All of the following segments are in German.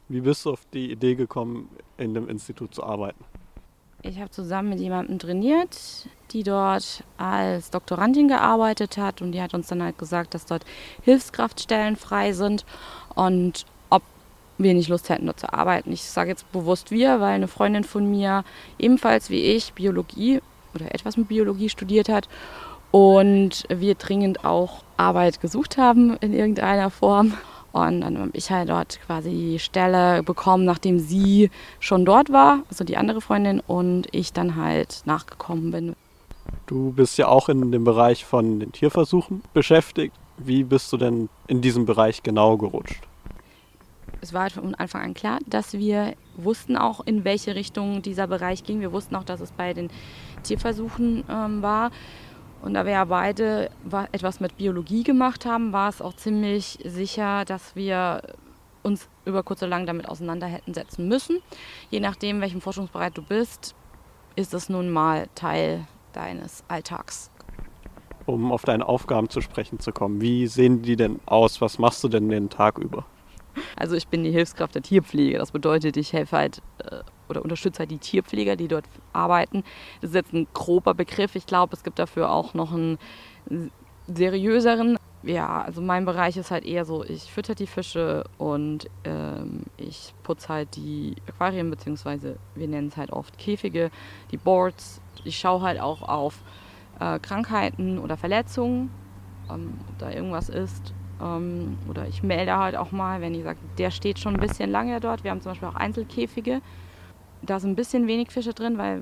Wie bist du auf die Idee gekommen, in dem Institut zu arbeiten? Ich habe zusammen mit jemandem trainiert, die dort als Doktorandin gearbeitet hat, und die hat uns dann halt gesagt, dass dort Hilfskraftstellen frei sind und ob wir nicht Lust hätten, dort zu arbeiten. Ich sage jetzt bewusst wir, weil eine Freundin von mir ebenfalls wie ich Biologie oder etwas mit Biologie studiert hat und wir dringend auch Arbeit gesucht haben in irgendeiner Form. Und dann habe ich halt dort quasi die Stelle bekommen, nachdem sie schon dort war, also die andere Freundin, und ich dann halt nachgekommen bin. Du bist ja auch in dem Bereich von den Tierversuchen beschäftigt. Wie bist du denn in diesem Bereich genau gerutscht? Es war halt von Anfang an klar, dass wir wussten auch, in welche Richtung dieser Bereich ging. Wir wussten auch, dass es bei den Tierversuchen war. Und da wir ja beide etwas mit Biologie gemacht haben, war es auch ziemlich sicher, dass wir uns über kurz oder lang damit auseinander hätten setzen müssen. Je nachdem, welchem Forschungsbereich du bist, ist es nun mal Teil deines Alltags. Um auf deine Aufgaben zu sprechen zu kommen, wie sehen die denn aus? Was machst du denn den Tag über? Also ich bin die Hilfskraft der Tierpflege. Das bedeutet, ich helfe halt oder unterstütze halt die Tierpfleger, die dort arbeiten. Das ist jetzt ein grober Begriff. Ich glaube, es gibt dafür auch noch einen seriöseren. Ja, also mein Bereich ist halt eher so, ich fütter die Fische und ich putze halt die Aquarien, beziehungsweise wir nennen es halt oft Käfige, die Boards. Ich schaue halt auch auf Krankheiten oder Verletzungen, ob da irgendwas ist. Oder ich melde halt auch mal, wenn ich sage, der steht schon ein bisschen lange dort. Wir haben zum Beispiel auch Einzelkäfige. Da sind ein bisschen wenig Fische drin, weil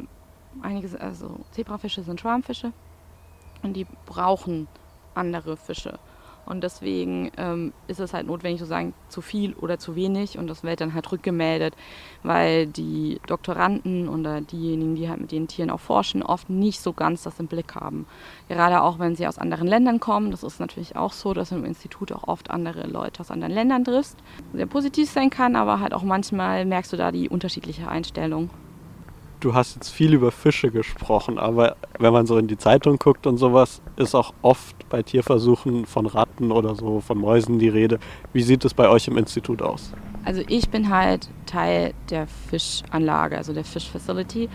also Zebrafische sind Schwarmfische und die brauchen andere Fische. Und deswegen ist es halt notwendig zu sagen, zu viel oder zu wenig, und das wird dann halt rückgemeldet, weil die Doktoranden oder diejenigen, die halt mit den Tieren auch forschen, oft nicht so ganz das im Blick haben. Gerade auch, wenn sie aus anderen Ländern kommen. Das ist natürlich auch so, dass du im Institut auch oft andere Leute aus anderen Ländern triffst. Sehr positiv sein kann, aber halt auch manchmal merkst du da die unterschiedliche Einstellung. Du hast jetzt viel über Fische gesprochen, aber wenn man so in die Zeitung guckt und sowas, ist auch oft bei Tierversuchen von Ratten oder so, von Mäusen die Rede. Wie sieht es bei euch im Institut aus? Also ich bin halt Teil der Fischanlage, also der Fish Facility.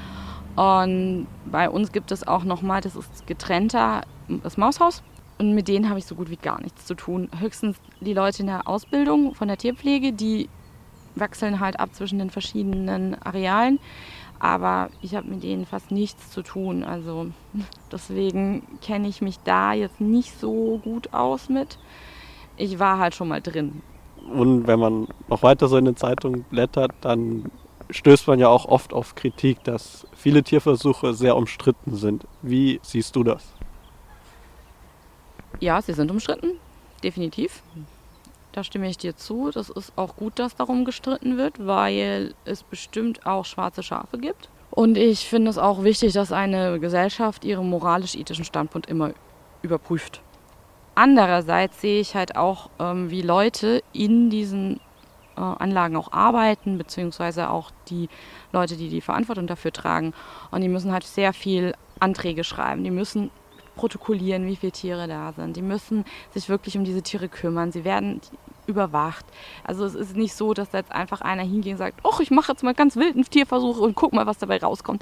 Und bei uns gibt es auch nochmal, das ist getrennter, das Maushaus. Und mit denen habe ich so gut wie gar nichts zu tun. Höchstens die Leute in der Ausbildung von der Tierpflege, die wechseln halt ab zwischen den verschiedenen Arealen. Aber ich habe mit denen fast nichts zu tun. Also deswegen kenne ich mich da jetzt nicht so gut aus mit. Ich war halt schon mal drin. Und wenn man noch weiter so in den Zeitungen blättert, dann stößt man ja auch oft auf Kritik, dass viele Tierversuche sehr umstritten sind. Wie siehst du das? Ja, sie sind umstritten, definitiv. Da stimme ich dir zu. Das ist auch gut, dass darum gestritten wird, weil es bestimmt auch schwarze Schafe gibt. Und ich finde es auch wichtig, dass eine Gesellschaft ihren moralisch-ethischen Standpunkt immer überprüft. Andererseits sehe ich halt auch, wie Leute in diesen Anlagen auch arbeiten, beziehungsweise auch die Leute, die die Verantwortung dafür tragen. Und die müssen halt sehr viel Anträge schreiben. Die müssen protokollieren, wie viele Tiere da sind. Die müssen sich wirklich um diese Tiere kümmern. Sie werden überwacht. Also es ist nicht so, dass da jetzt einfach einer hingeht und sagt, ach, ich mache jetzt mal ganz wilden Tierversuche und guck mal, was dabei rauskommt.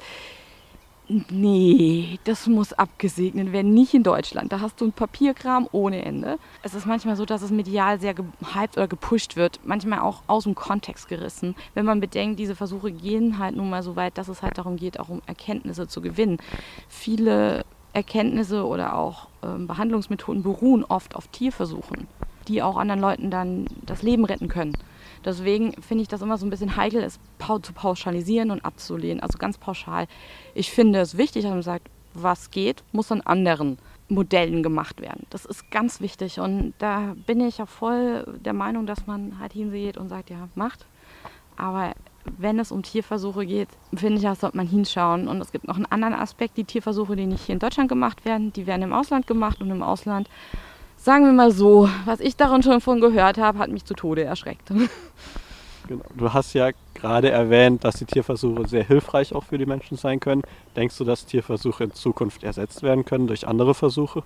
Nee, das muss abgesegnet werden, nicht in Deutschland. Da hast du einen Papierkram ohne Ende. Es ist manchmal so, dass es medial sehr gehypt oder gepusht wird, manchmal auch aus dem Kontext gerissen. Wenn man bedenkt, diese Versuche gehen halt nun mal so weit, dass es halt darum geht, auch um Erkenntnisse zu gewinnen. Viele Erkenntnisse oder auch Behandlungsmethoden beruhen oft auf Tierversuchen, die auch anderen Leuten dann das Leben retten können. Deswegen finde ich das immer so ein bisschen heikel, es zu pauschalisieren und abzulehnen. Also ganz pauschal. Ich finde es wichtig, dass man sagt, was geht, muss an anderen Modellen gemacht werden. Das ist ganz wichtig. Und da bin ich auch voll der Meinung, dass man halt hingeht und sagt, ja, macht. Aber wenn es um Tierversuche geht, finde ich, da sollte man hinschauen. Und es gibt noch einen anderen Aspekt, die Tierversuche, die nicht hier in Deutschland gemacht werden, die werden im Ausland gemacht. Und im Ausland, sagen wir mal so, was ich darin schon von gehört habe, hat mich zu Tode erschreckt. Genau. Du hast ja gerade erwähnt, dass die Tierversuche sehr hilfreich auch für die Menschen sein können. Denkst du, dass Tierversuche in Zukunft ersetzt werden können durch andere Versuche?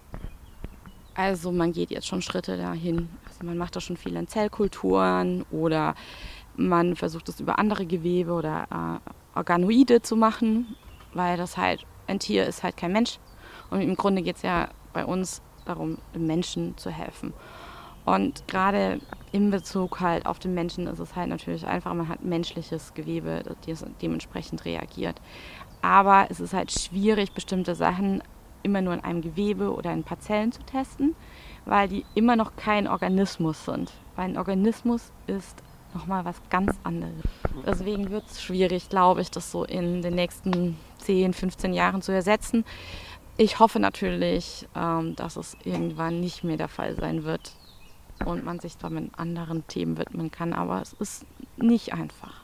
Also man geht jetzt schon Schritte dahin. Also man macht da schon viel in Zellkulturen oder Man versucht es über andere Gewebe oder Organoide zu machen, weil das halt, ein Tier ist halt kein Mensch. Und im Grunde geht es ja bei uns darum, dem Menschen zu helfen. Und gerade in Bezug halt auf den Menschen ist es halt natürlich einfach, man hat menschliches Gewebe, das dementsprechend reagiert. Aber es ist halt schwierig, bestimmte Sachen immer nur in einem Gewebe oder in Parzellen zu testen, weil die immer noch kein Organismus sind. Weil ein Organismus ist nochmal was ganz anderes. Deswegen wird es schwierig, glaube ich, das so in den nächsten 10, 15 Jahren zu ersetzen. Ich hoffe natürlich, dass es irgendwann nicht mehr der Fall sein wird und man sich dann mit anderen Themen widmen kann, aber es ist nicht einfach.